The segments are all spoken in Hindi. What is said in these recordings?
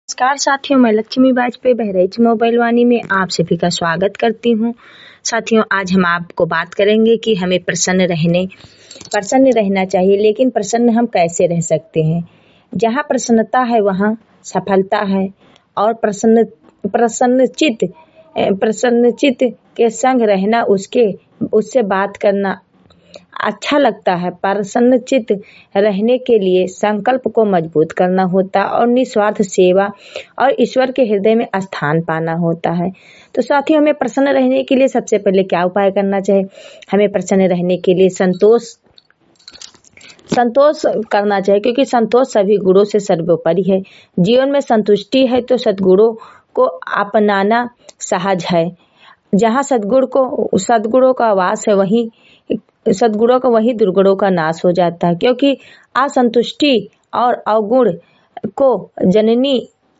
नमस्कार साथियों, मैं लक्ष्मी वाजपेयी बहराइच मोबाइल वाणी में आप सभी का स्वागत करती हूँ। साथियों, आज हम आपको बात करेंगे कि हमें प्रसन्न रहना चाहिए, लेकिन प्रसन्न हम कैसे रह सकते हैं। जहाँ प्रसन्नता है वहाँ सफलता है और प्रसन्नचित के संग रहना, उससे बात करना अच्छा लगता है। प्रसन्नचित रहने के लिए संकल्प को मजबूत करना होता और निस्वार्थ सेवा और ईश्वर के हृदय में स्थान पाना होता है। तो साथियों, हमें प्रसन्न रहने के लिए सबसे पहले क्या उपाय करना चाहिए? हमें प्रसन्न रहने के लिए संतोष करना चाहिए, क्योंकि संतोष सभी गुणों से सर्वोपरि है। जीवन में संतुष्टि है तो सद्गुणों को अपनाना सहज है। जहाँ सद्गुणों का वास है, वहीं सद्गुणों का वही दुर्गुणों का नाश हो जाता है, क्योंकि असंतुष्टि और अवगुण को जननी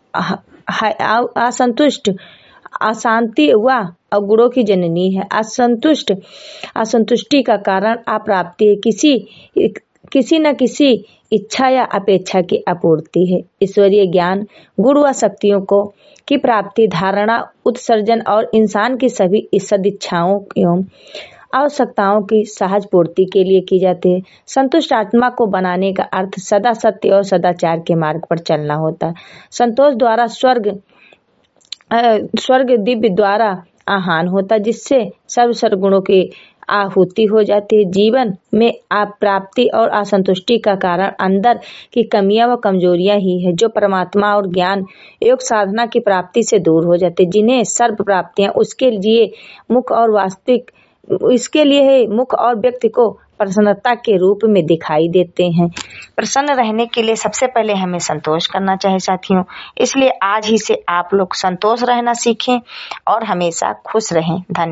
असंतुष्ट अशांति व अवगुणों की जननी है। असंतुष्टि का कारण अप्राप्ति है, किसी न किसी इच्छा या अपेक्षा की आपूर्ति है। ईश्वरीय ज्ञान, गुण व शक्तियों की प्राप्ति, धारणा, उत्सर्जन और इंसान की सभी सदिच्छाओं एवं आवश्यकताओं की सहज पूर्ति के लिए की जाती है। संतुष्ट आत्मा को बनाने का अर्थ सदा सत्य और सदाचार के मार्ग पर चलना होता है। संतोष द्वारा स्वर्ग दिव्य द्वारा आहान होता, जिससे सर्व गुणों की आहुति हो जाती है। जीवन में अप्राप्ति और असंतुष्टि का कारण अंदर की कमियां व कमजोरियां ही है, जो परमात्मा और ज्ञान योग साधना की प्राप्ति से दूर हो जाते, जिन्हें सर्व प्राप्तियां उसके लिए मुख और व्यक्ति को प्रसन्नता के रूप में दिखाई देते हैं। प्रसन्न रहने के लिए सबसे पहले हमें संतोष करना चाहिए साथियों। इसलिए आज ही से आप लोग संतोष रहना सीखें और हमेशा खुश रहें। धन्यवाद।